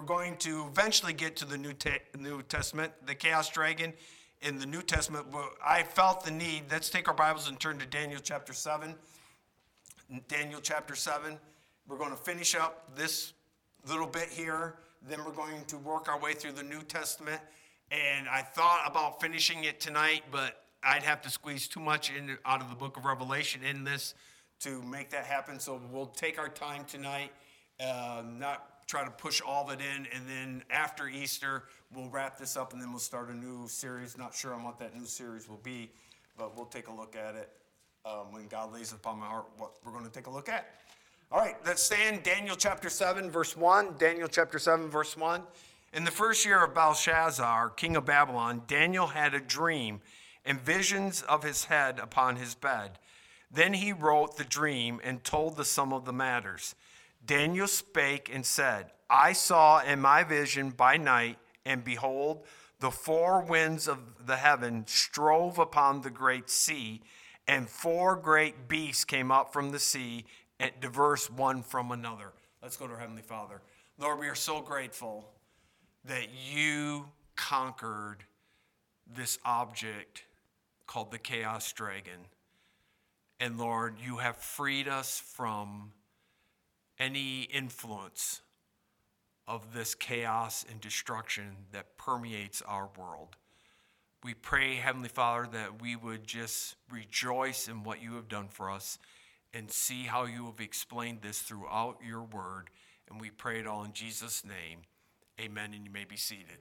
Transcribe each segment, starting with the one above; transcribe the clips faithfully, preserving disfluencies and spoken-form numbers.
going to eventually get to the New, Te- New Testament, the Chaos Dragon in the New Testament. But I felt the need. Let's take our Bibles and turn to Daniel chapter seven. Daniel chapter seven. We're going to finish up this little bit here. Then we're going to work our way through the New Testament. And I thought about finishing it tonight, but I'd have to squeeze too much in, out of the book of Revelation in this to make that happen. So we'll take our time tonight, uh, not try to push all of it in. And then after Easter, we'll wrap this up and then we'll start a new series. Not sure on what that new series will be, but we'll take a look at it um, when God lays it upon my heart what we're going to take a look at. All right, let's stand. Daniel chapter seven, verse one. Daniel chapter seven, verse one. In the first year of Belshazzar, king of Babylon, Daniel had a dream and visions of his head upon his bed. Then he wrote the dream and told the sum of the matters. Daniel spake and said, I saw in my vision by night, and behold, the four winds of the heaven strove upon the great sea, and four great beasts came up from the sea, and diverse one from another. Let's go to our Heavenly Father. Lord, we are so grateful that you conquered this object called the Chaos Dragon. And Lord, you have freed us from any influence of this chaos and destruction that permeates our world. We pray, Heavenly Father, that we would just rejoice in what you have done for us and see how you have explained this throughout your word. And we pray it all in Jesus' name. Amen, and you may be seated.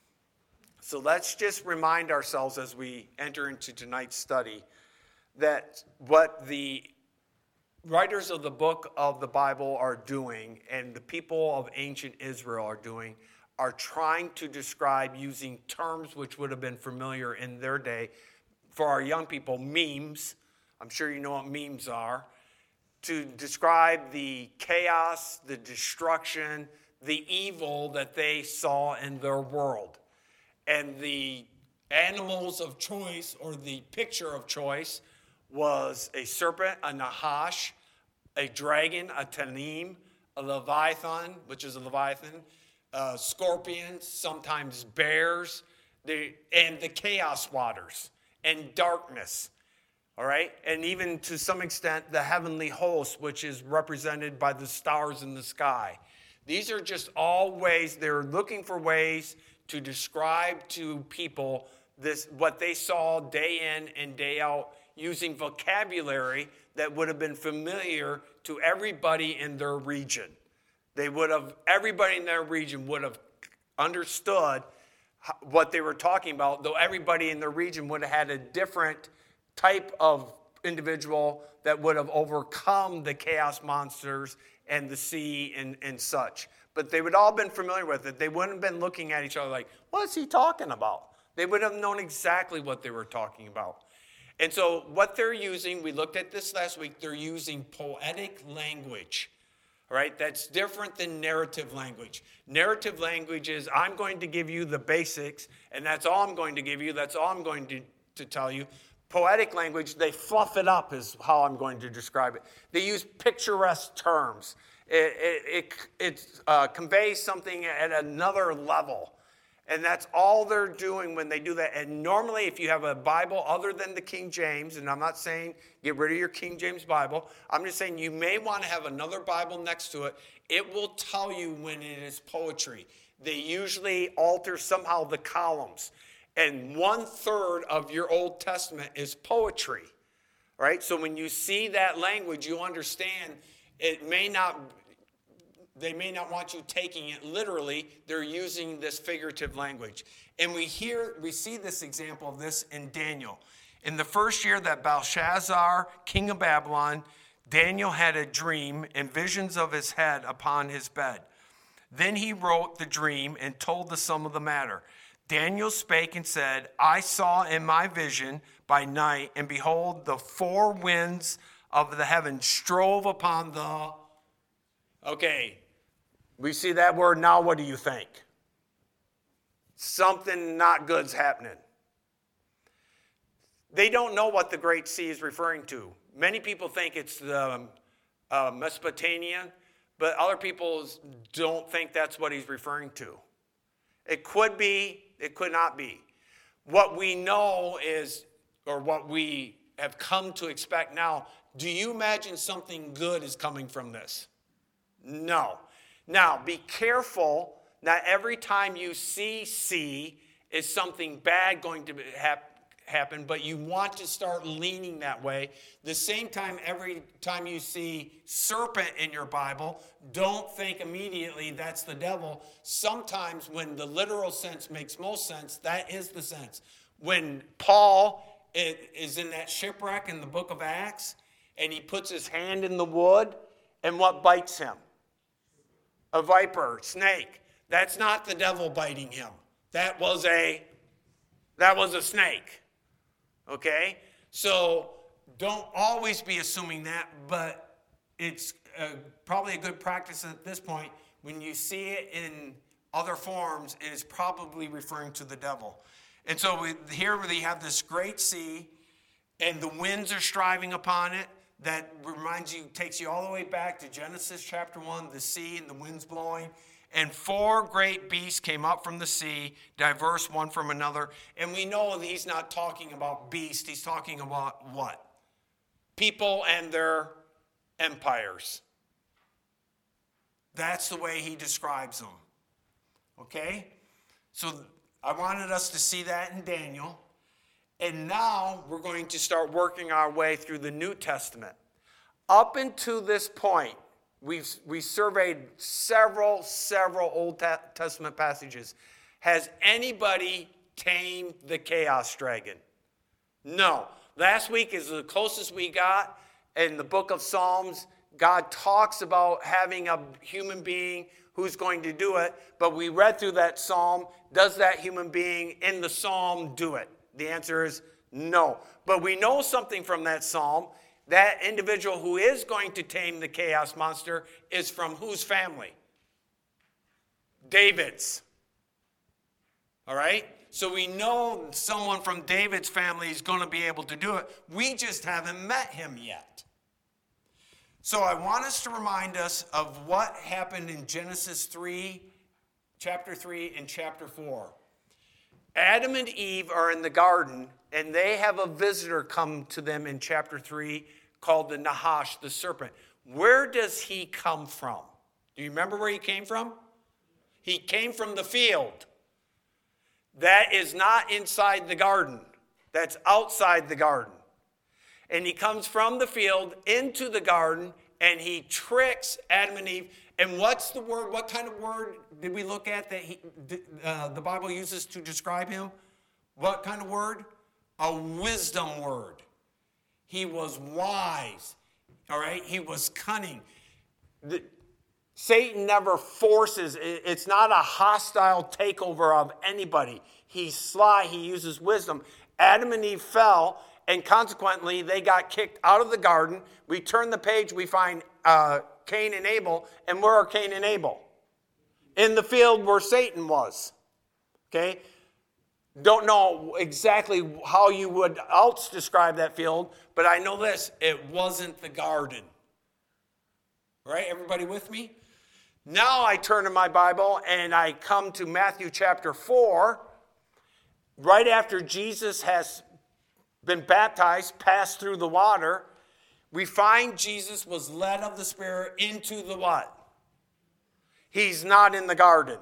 So let's just remind ourselves as we enter into tonight's study that what the writers of the book of the Bible are doing and the people of ancient Israel are doing are trying to describe using terms which would have been familiar in their day. For our young people, memes, I'm sure you know what memes are, to describe the chaos, the destruction, the evil that they saw in their world. And the animals of choice, or the picture of choice, was a serpent, a Nahash, a dragon, a Tanim, a Leviathan, which is a Leviathan, uh, scorpions, sometimes bears, the, and the chaos waters, and darkness. All right? And even to some extent, the heavenly host, which is represented by the stars in the sky. These are just all ways, they're looking for ways to describe to people this what they saw day in and day out, using vocabulary that would have been familiar to everybody in their region. They would have, everybody in their region would have understood what they were talking about, though everybody in their region would have had a different type of individual that would have overcome the chaos monsters and the sea and, and such. But they would all been familiar with it. They wouldn't have been looking at each other like, what's he talking about? They would have known exactly what they were talking about. And so what they're using, we looked at this last week, they're using poetic language. All right, that's different than narrative language. Narrative language is, I'm going to give you the basics, and that's all I'm going to give you. That's all I'm going to, to tell you. Poetic language, they fluff it up is how I'm going to describe it. They use picturesque terms. It, it, it, it uh, conveys something at another level. And that's all they're doing when they do that. And normally, if you have a Bible other than the King James, and I'm not saying get rid of your King James Bible, I'm just saying you may want to have another Bible next to it. It will tell you when it is poetry. They usually alter somehow the columns. And one third of your Old Testament is poetry, right? So when you see that language, you understand it may not, they may not want you taking it literally. They're using this figurative language. And we hear, we see this example of this in Daniel. In the first year that Belshazzar, king of Babylon, Daniel had a dream and visions of his head upon his bed. Then he wrote the dream and told the sum of the matter. Daniel spake and said, I saw in my vision by night, and behold, the four winds of the heaven strove upon the... Okay, we see that word. Now what do you think? Something not good's happening. They don't know what the Great Sea is referring to. Many people think it's the uh, Mesopotamia, but other people don't think that's what he's referring to. It could be, it could not be. What we know is, or what we have come to expect now, do you imagine something good is coming from this? No. Now, be careful. Not every time you see C is something bad going to happen. happen, but you want to start leaning that way. The same time, every time you see serpent in your Bible, don't think immediately that's the devil. Sometimes when the literal sense makes most sense, that is the sense. When Paul is in that shipwreck in the book of Acts, and he puts his hand in the wood, and what bites him? A viper, snake. That's not the devil biting him. That was a, that was a snake. Okay, so don't always be assuming that, but it's uh, probably a good practice at this point. When you see it in other forms, it is probably referring to the devil. And so we, here we have this great sea, and the winds are striving upon it. That reminds you, takes you all the way back to Genesis chapter one, the sea and the winds blowing. And four great beasts came up from the sea, diverse one from another. And we know that he's not talking about beasts. He's talking about what? People and their empires. That's the way he describes them. Okay? So I wanted us to see that in Daniel. And now we're going to start working our way through the New Testament. Up until this point, We've we surveyed several, several Old Testament passages. Has anybody tamed the chaos dragon? No. Last week is the closest we got. In the book of Psalms, God talks about having a human being who's going to do it. But we read through that psalm. Does that human being in the psalm do it? The answer is no. But we know something from that psalm. That individual who is going to tame the chaos monster is from whose family? David's. All right? So we know someone from David's family is going to be able to do it. We just haven't met him yet. So I want us to remind us of what happened in Genesis three, chapter three, and chapter four. Adam and Eve are in the garden, and they have a visitor come to them in chapter three called the Nahash, the serpent. Where does he come from? Do you remember where he came from? He came from the field. That is not inside the garden. That's outside the garden. And he comes from the field into the garden, and he tricks Adam and Eve. And what's the word? What kind of word did we look at that he, uh, the Bible uses to describe him? What kind of word? A wisdom word. He was wise. All right? He was cunning. The, Satan never forces. It's not a hostile takeover of anybody. He's sly. He uses wisdom. Adam and Eve fell, and consequently, they got kicked out of the garden. We turn the page, we find uh, Cain and Abel. And where are Cain and Abel? In the field where Satan was. Okay? Don't know exactly how you would else describe that field, but I know this. It wasn't the garden. Right? Everybody with me? Now I turn to my Bible and I come to Matthew chapter four. Right after Jesus has been baptized, passed through the water, we find Jesus was led of the Spirit into the what? He's not in the garden.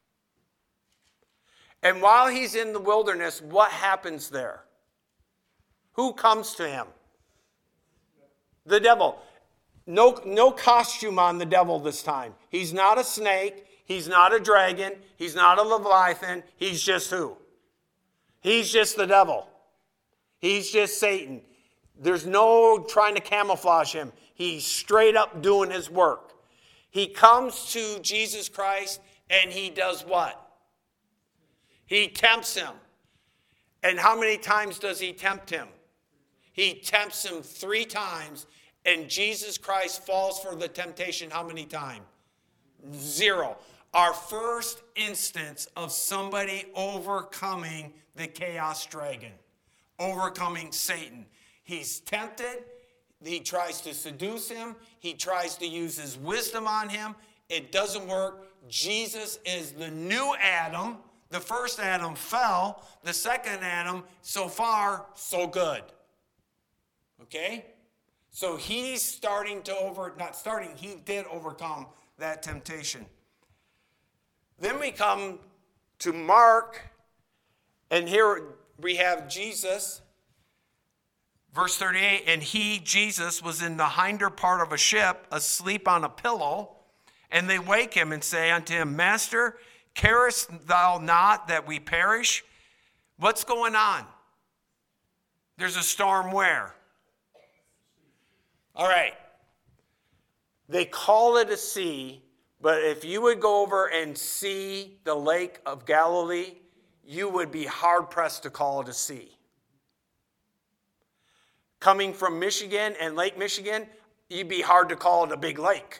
And while he's in the wilderness, what happens there? Who comes to him? The devil. No, no costume on the devil this time. He's not a snake. He's not a dragon. He's not a Leviathan. He's just who? He's just the devil. He's just Satan. There's no trying to camouflage him. He's straight up doing his work. He comes to Jesus Christ and he does what? He tempts him. And how many times does he tempt him? He tempts him three times, and Jesus Christ falls for the temptation how many times? Zero. Our first instance of somebody overcoming the chaos dragon, overcoming Satan. He's tempted. He tries to seduce him. He tries to use his wisdom on him. It doesn't work. Jesus is the new Adam. The first Adam fell. The second Adam, so far, so good. Okay? So he's starting to over, not starting, he did overcome that temptation. Then we come to Mark, and here we have Jesus. Verse thirty-eight, and he, Jesus, was in the hinder part of a ship, asleep on a pillow. And they wake him and say unto him, Master, carest thou not that we perish? What's going on? There's a storm where? All right. They call it a sea, but if you would go over and see the Lake of Galilee, you would be hard-pressed to call it a sea. Coming from Michigan and Lake Michigan, you'd be hard to call it a big lake.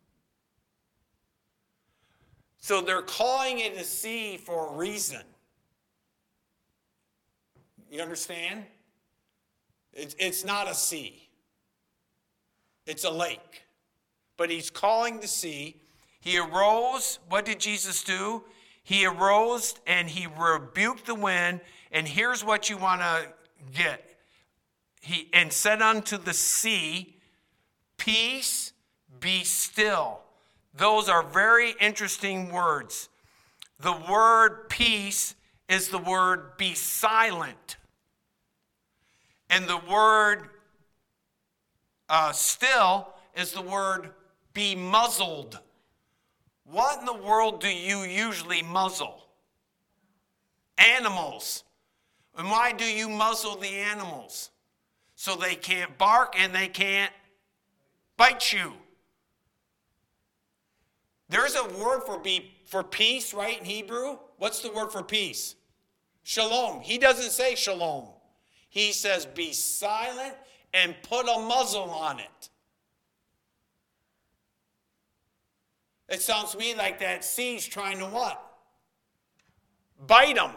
So they're calling it a sea for a reason. You understand? It's, it's not a sea. It's a lake. But he's calling the sea. He arose. What did Jesus do? He arose and he rebuked the wind. And here's what you want to get. He and said unto the sea, Peace, be still. Those are very interesting words. The word peace is the word be silent. And the word uh, still is the word be muzzled. What in the world do you usually muzzle? Animals. And why do you muzzle the animals? So they can't bark and they can't bite you. There's a word for be for peace, right, in Hebrew. What's the word for peace? Shalom. He doesn't say shalom. He says be silent and put a muzzle on it. It sounds to me like that sea's trying to what? Bite them.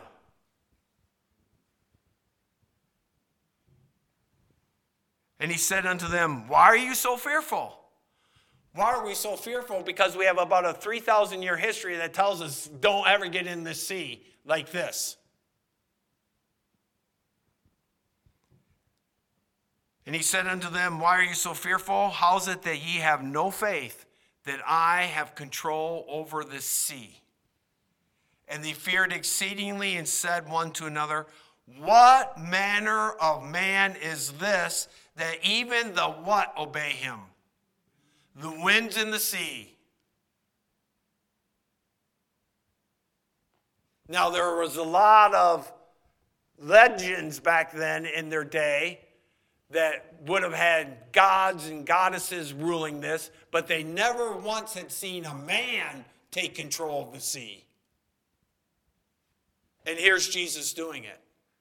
And he said unto them, Why are you so fearful? Why are we so fearful? Because we have about a three thousand year history that tells us don't ever get in the sea like this. And he said unto them, Why are you so fearful? How is it that ye have no faith that I have control over the sea? And they feared exceedingly and said one to another, What manner of man is this that even the what obey him? The winds and the sea. Now, there was a lot of legends back then in their day that would have had gods and goddesses ruling this, but they never once had seen a man take control of the sea. And here's Jesus doing it.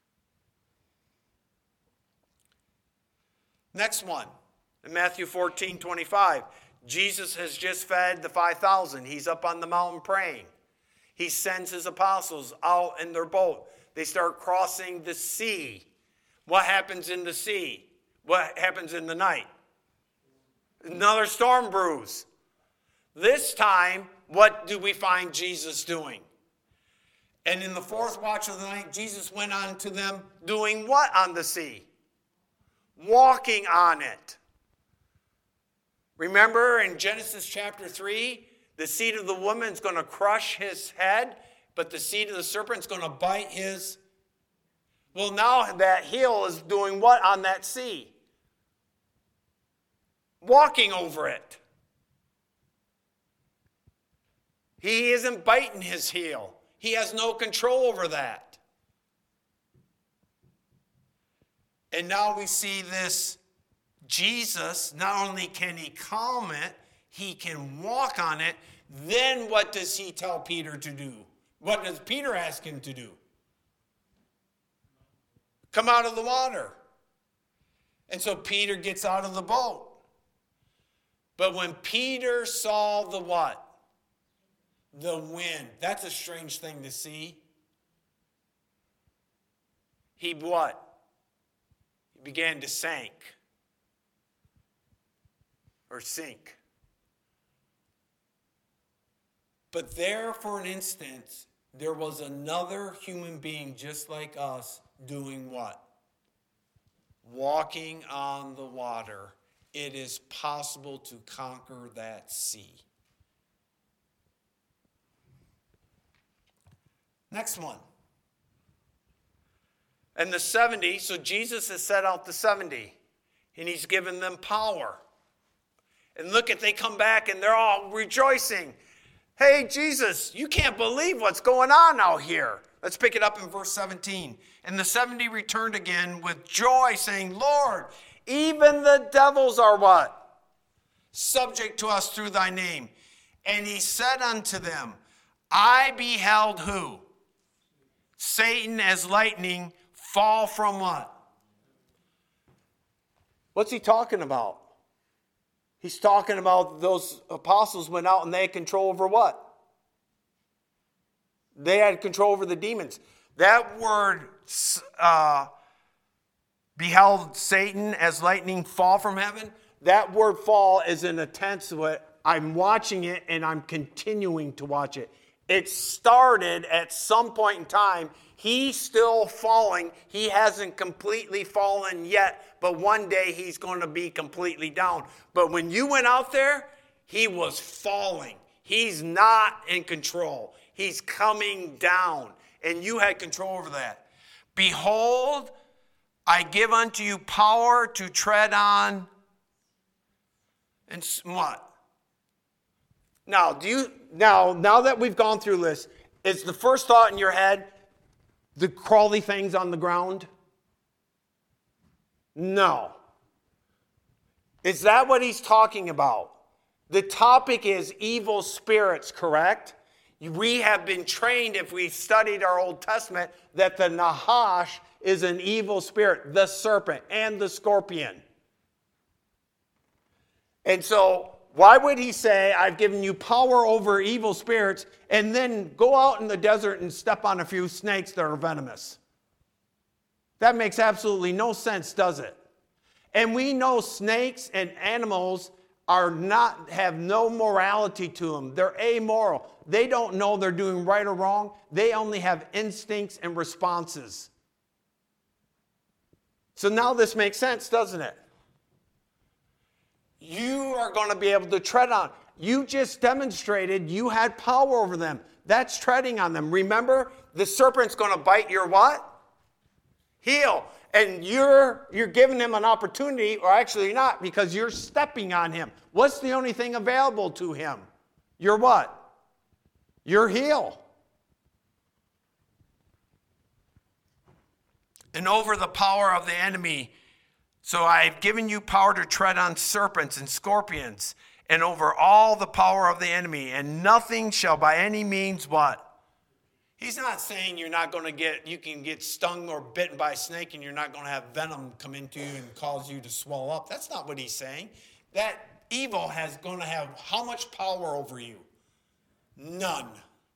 Next one, in Matthew fourteen twenty-five. Jesus has just fed the five thousand. He's up on the mountain praying. He sends his apostles out in their boat. They start crossing the sea. What happens in the sea? What happens in the night? Another storm brews. This time, what do we find Jesus doing? And in the fourth watch of the night, Jesus went on to them doing what on the sea? Walking on it. Remember in Genesis chapter three, the seed of the woman is going to crush his head, but the seed of the serpent is going to bite his. Well, now that heel is doing what on that sea? Walking over it. He isn't biting his heel. He has no control over that. And now we see this Jesus, not only can he calm it, he can walk on it. Then what does he tell Peter to do? What does Peter ask him to do? Come out of the water. And so Peter gets out of the boat. But when Peter saw the what? The wind. That's a strange thing to see. He what? He began to sink. or sink. But there, for an instance, there was another human being just like us doing what? Walking on the water. It is possible to conquer that sea. Next one. And the seventy, so Jesus has set out the seventy, and he's given them power. And look at, they come back and they're all rejoicing. Hey, Jesus, you can't believe what's going on out here. Let's pick it up in verse seventeen. And the seventy returned again with joy, saying, Lord, even the devils are what? Subject to us through thy name. And he said unto them, I beheld who? Satan as lightning fall from what? What's he talking about? He's talking about those apostles went out and they had control over what? They had control over the demons. That word, uh, beheld Satan as lightning fall from heaven, that word fall is in a tense of I'm watching it and I'm continuing to watch it. It started at some point in time. He's still falling. He hasn't completely fallen yet, but one day he's going to be completely down. But when you went out there, he was falling. He's not in control. He's coming down, and you had control over that. Behold, I give unto you power to tread on, and what? Now, do you now now that we've gone through this, is the first thought in your head the crawly things on the ground? No. Is that what he's talking about? The topic is evil spirits, correct? We have been trained, if we studied our Old Testament, that the Nahash is an evil spirit, the serpent and the scorpion. And so, why would he say, I've given you power over evil spirits, and then go out in the desert and step on a few snakes that are venomous? That makes absolutely no sense, does it? And we know snakes and animals are not, have no morality to them. They're amoral. They don't know they're doing right or wrong. They only have instincts and responses. So now this makes sense, doesn't it? You are going to be able to tread on. You just demonstrated you had power over them. That's treading on them. Remember, the serpent's going to bite your what? Heel. And you're you're giving him an opportunity, or actually you're not, because you're stepping on him. What's the only thing available to him? Your what? Your heel. And over the power of the enemy. So I've given you power to tread on serpents and scorpions, and over all the power of the enemy, and nothing shall by any means what? He's not saying you're not going to get, you can get stung or bitten by a snake and you're not going to have venom come into you and cause you to swell up. That's not what he's saying. That evil has going to have how much power over you? None.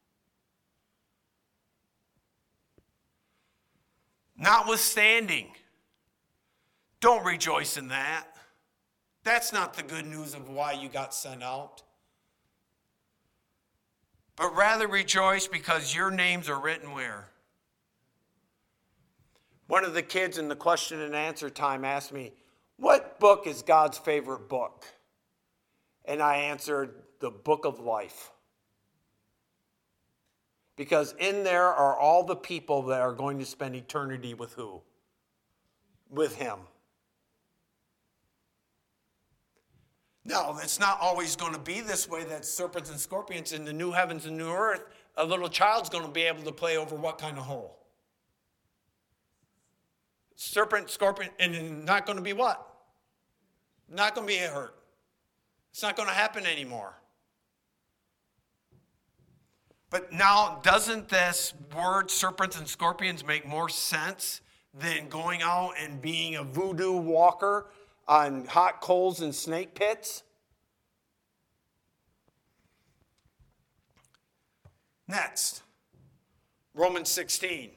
Notwithstanding, don't rejoice in that. That's not the good news of why you got sent out. But rather rejoice because your names are written where? One of the kids in the question and answer time asked me, what book is God's favorite book? And I answered, the book of life. Because in there are all the people that are going to spend eternity with who? With him. No, it's not always going to be this way, that serpents and scorpions in the new heavens and new earth, a little child's going to be able to play over what kind of hole? Serpent, scorpion, and not going to be what? Not going to be hurt. It's not going to happen anymore. But now, doesn't this word, serpents and scorpions, make more sense than going out and being a voodoo walker on hot coals and snake pits? Next, Romans sixteen.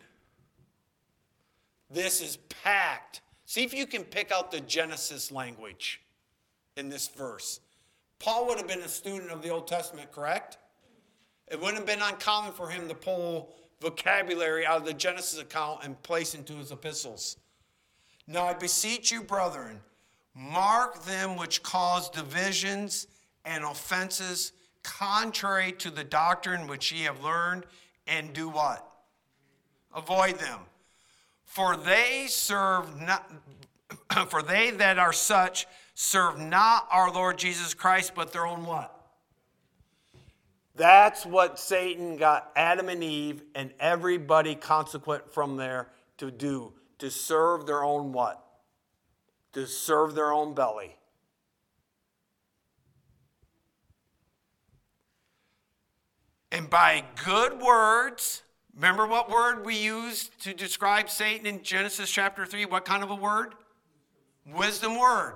This is packed. See if you can pick out the Genesis language. in this verse. Paul would have been a student of the Old Testament, correct? It wouldn't have been uncommon for him to pull vocabulary out of the Genesis account and place into his epistles. Now I beseech you, brethren, mark them which cause divisions and offenses contrary to the doctrine which ye have learned, and do what? Avoid them. For they serve not, for they that are such serve not our Lord Jesus Christ, but their own what? That's what Satan got Adam and Eve and everybody consequent from there to do. To serve their own what? To serve their own belly. And by good words, remember what word we used to describe Satan in Genesis chapter three? What kind of a word? Wisdom word.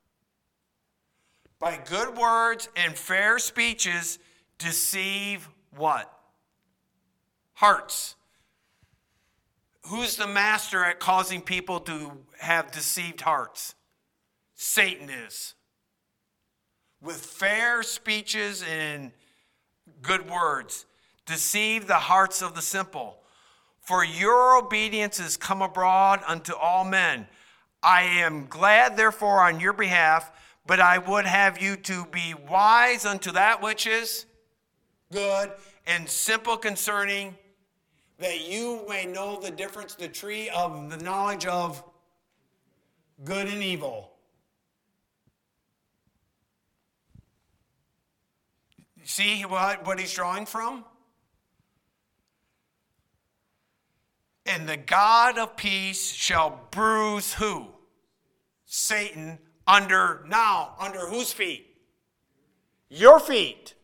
By good words and fair speeches, deceive what? Hearts. Who's the master at causing people to have deceived hearts? Satan is. With fair speeches and good words, deceive the hearts of the simple. For your obedience is come abroad unto all men. I am glad, therefore, on your behalf, but I would have you to be wise unto that which is good, and simple concerning, that you may know the difference, the tree of the knowledge of good and evil. See what, what he's drawing from? And the God of peace shall bruise who? Satan under, now, under whose feet? Your feet.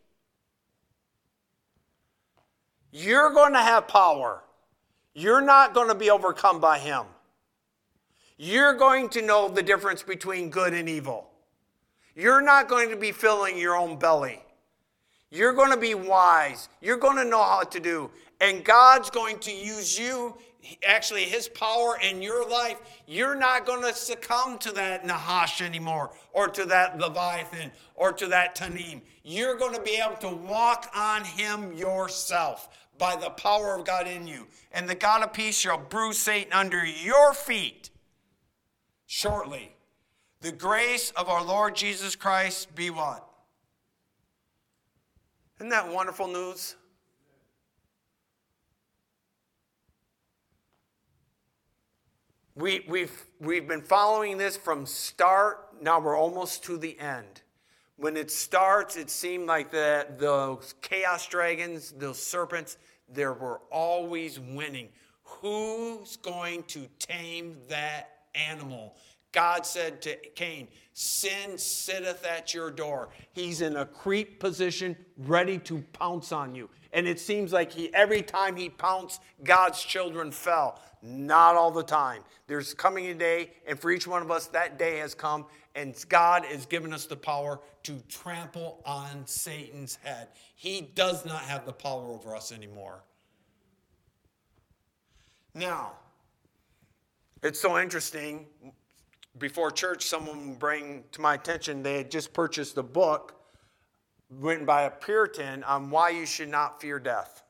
You're going to have power. You're not going to be overcome by him. You're going to know the difference between good and evil. You're not going to be filling your own belly. You're going to be wise. You're going to know how to do. And God's going to use you, actually his power in your life. You're not going to succumb to that Nahash anymore, or to that Leviathan, or to that Tanim. You're going to be able to walk on him yourself by the power of God in you. And the God of peace shall bruise Satan under your feet shortly. The grace of our Lord Jesus Christ be what? Isn't that wonderful news? We, we've, we've been following this from start. Now we're almost to the end. When it starts, it seemed like that those chaos dragons, those serpents, they were always winning. Who's going to tame that animal? God said to Cain, sin sitteth at your door. He's in a creep position, ready to pounce on you. And it seems like he, every time he pounced, God's children fell. Not all the time. There's coming a day, and for each one of us, that day has come, and God has given us the power to trample on Satan's head. He does not have the power over us anymore. Now, it's so interesting. Before church, someone bring to my attention, they had just purchased a book written by a Puritan on why you should not fear death.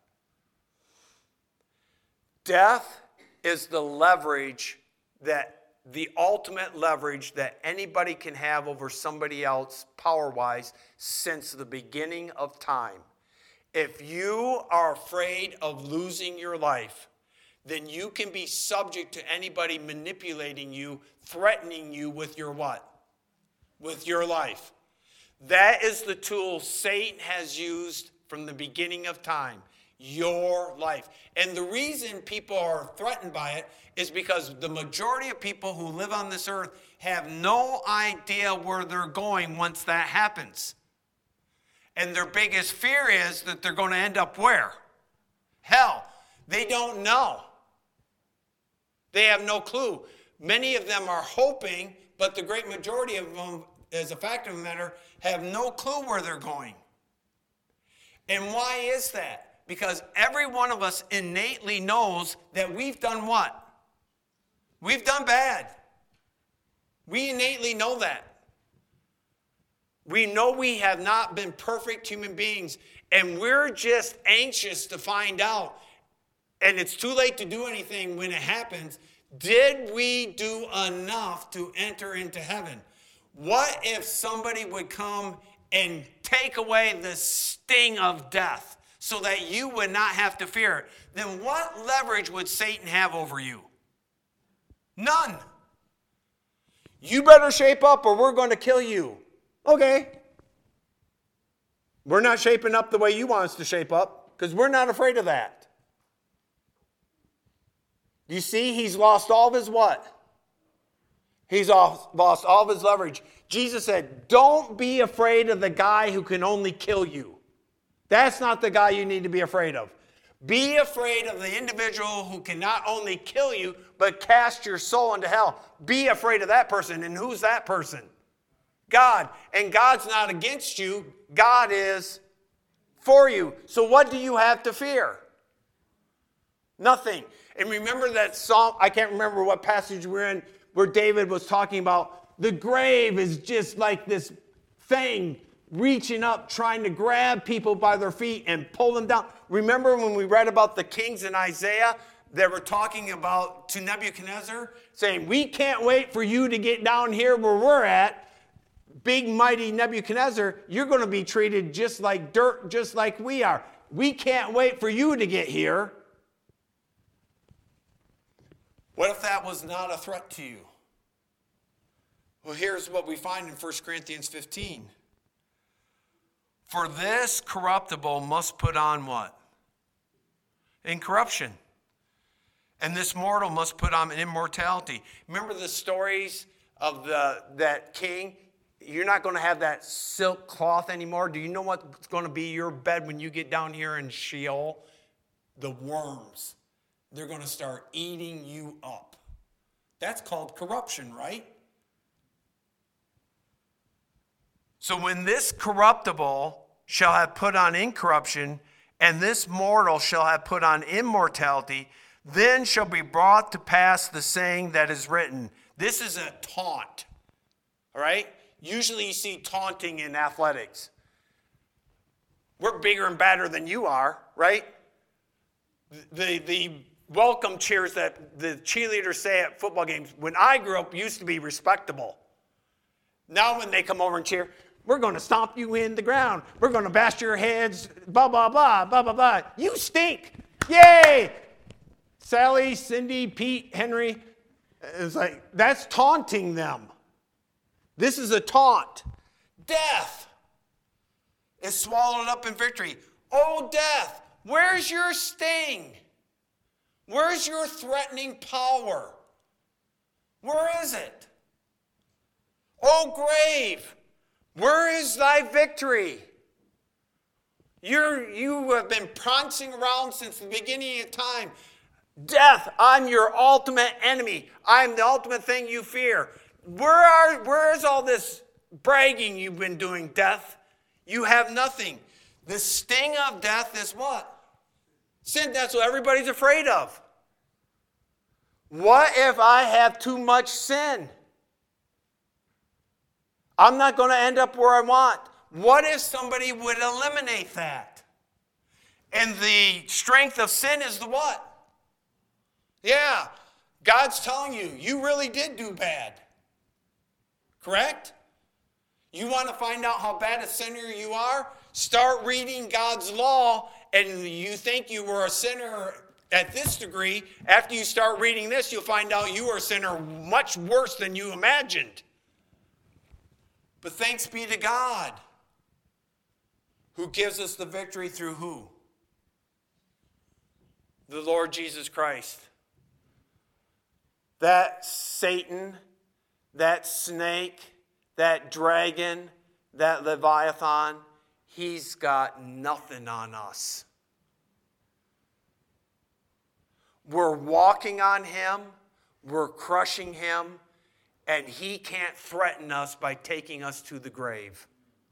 Death is the leverage that the ultimate leverage that anybody can have over somebody else power-wise since the beginning of time. If you are afraid of losing your life, then you can be subject to anybody manipulating you, threatening you with your what? With your life. That is the tool Satan has used from the beginning of time. Your life. And the reason people are threatened by it is because the majority of people who live on this earth have no idea where they're going once that happens. And their biggest fear is that they're going to end up where? Hell. They don't know. They have no clue. Many of them are hoping, but the great majority of them, as a fact of the matter, have no clue where they're going. And why is that? Because every one of us innately knows that we've done what? We've done bad. We innately know that. We know we have not been perfect human beings, and we're just anxious to find out. And it's too late to do anything when it happens. Did we do enough to enter into heaven? What if somebody would come and take away the sting of death so that you would not have to fear it? Then what leverage would Satan have over you? None. You better shape up or we're going to kill you. Okay. We're not shaping up the way you want us to shape up because we're not afraid of that. You see, he's lost all of his what? He's lost all of his leverage. Jesus said, don't be afraid of the guy who can only kill you. That's not the guy you need to be afraid of. Be afraid of the individual who can not only kill you, but cast your soul into hell. Be afraid of that person. And who's that person? God. And God's not against you. God is for you. So what do you have to fear? Nothing. And remember that psalm, I can't remember what passage we're in, where David was talking about the grave is just like this thing reaching up, trying to grab people by their feet and pull them down. Remember when we read about the kings in Isaiah that were talking about to Nebuchadnezzar, saying, we can't wait for you to get down here where we're at. Big, mighty Nebuchadnezzar, you're going to be treated just like dirt, just like we are. We can't wait for you to get here. What if that was not a threat to you? Well, here's what we find in First Corinthians fifteen. For this corruptible must put on what? Incorruption. And this mortal must put on immortality. Remember the stories of the that king? You're not going to have that silk cloth anymore. Do you know what's going to be your bed when you get down here in Sheol? The worms. They're going to start eating you up. That's called corruption, right? So when this corruptible shall have put on incorruption, and this mortal shall have put on immortality, then shall be brought to pass the saying that is written. This is a taunt, all right? Usually you see taunting in athletics. We're bigger and badder than you are, right? The, the welcome cheers that the cheerleaders say at football games, when I grew up, used to be respectable. Now when they come over and cheer, we're going to stomp you in the ground. We're going to bash your heads, blah, blah, blah, blah, blah, blah. You stink. Yay! Sally, Cindy, Pete, Henry. It's like, that's taunting them. This is a taunt. Death is swallowed up in victory. Oh, death, where's your sting? Where's your threatening power? Where is it? Oh, grave, where is thy victory? You're, you have been prancing around since the beginning of time. Death, I'm your ultimate enemy. I'm the ultimate thing you fear. Where are, where is all this bragging you've been doing, death? You have nothing. The sting of death is what? Sin. That's what everybody's afraid of. What if I have too much sin? I'm not going to end up where I want. What if somebody would eliminate that? And the strength of sin is the what? Yeah, God's telling you, you really did do bad. Correct? You want to find out how bad a sinner you are? Start reading God's law, and you think you were a sinner at this degree. After you start reading this, you'll find out you are a sinner much worse than you imagined. But thanks be to God, who gives us the victory through who? The Lord Jesus Christ. That Satan, that snake, that dragon, that Leviathan, he's got nothing on us. We're walking on him, we're crushing him, and he can't threaten us by taking us to the grave.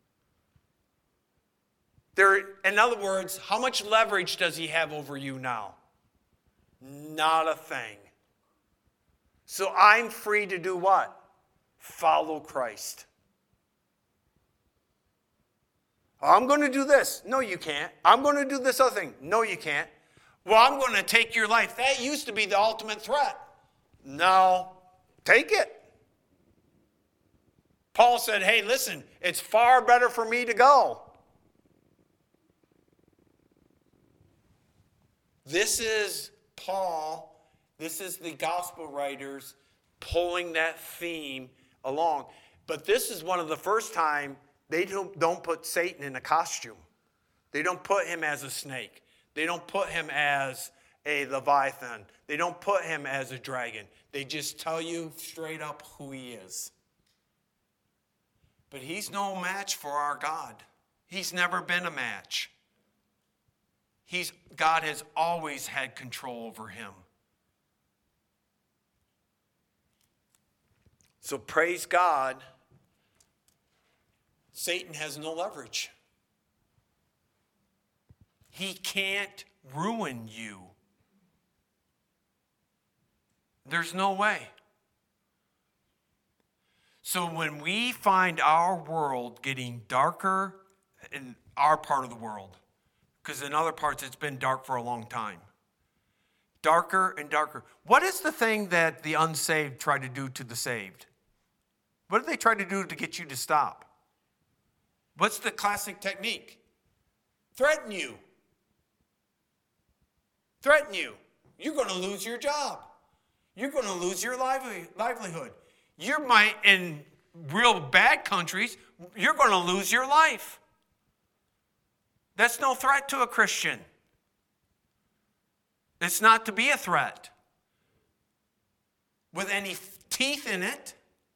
There, in other words, how much leverage does he have over you now? Not a thing. So I'm free to do what? Follow Christ. I'm going to do this. No, you can't. I'm going to do this other thing. No, you can't. Well, I'm going to take your life. That used to be the ultimate threat. No, take it. Paul said, hey, listen, it's far better for me to go. This is Paul, this is the gospel writers pulling that theme along. But this is one of the first time they don't, don't put Satan in a costume. They don't put him as a snake. They don't put him as a Leviathan. They don't put him as a dragon. They just tell you straight up who he is. But he's no match for our God. He's never been a match. He's, God has always had control over him. So praise God, Satan has no leverage. He can't ruin you. There's no way. So when we find our world getting darker in our part of the world, because in other parts it's been dark for a long time, darker and darker. What is the thing that the unsaved try to do to the saved? What do they try to do to get you to stop? What's the classic technique? Threaten you. Threaten you. You're going to lose your job. You're going to lose your lively, livelihood. You might, in real bad countries, you're going to lose your life. That's no threat to a Christian. It's not to be a threat with any teeth in it.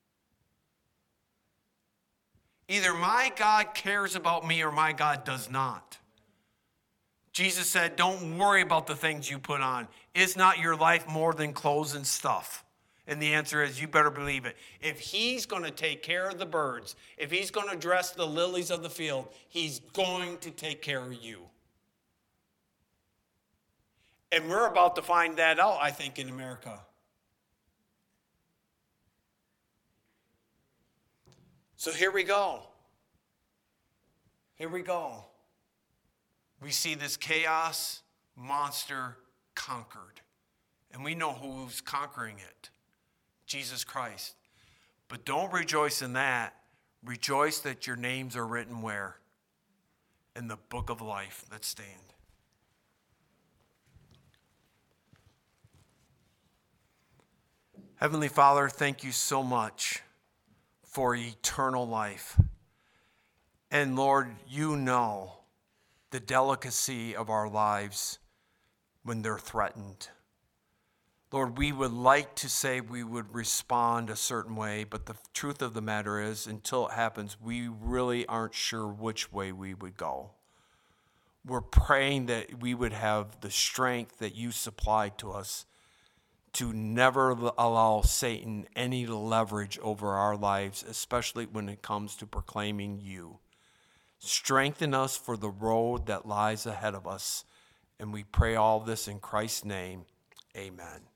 Either my God cares about me or my God does not. Jesus said, don't worry about the things you put on. Is not your life more than clothes and stuff? And the answer is, you better believe it. If he's going to take care of the birds, if he's going to dress the lilies of the field, he's going to take care of you. And we're about to find that out, I think, in America. So here we go. Here we go. We see this chaos monster conquered. And we know who's conquering it. Jesus Christ. But don't rejoice in that. Rejoice that your names are written where? In the book of life. Let's stand. Heavenly Father, thank you so much for eternal life. And Lord, you know the delicacy of our lives when they're threatened. Lord, we would like to say we would respond a certain way, but the truth of the matter is, until it happens, we really aren't sure which way we would go. We're praying that we would have the strength that you supplied to us to never allow Satan any leverage over our lives, especially when it comes to proclaiming you. Strengthen us for the road that lies ahead of us. And we pray all this in Christ's name. Amen.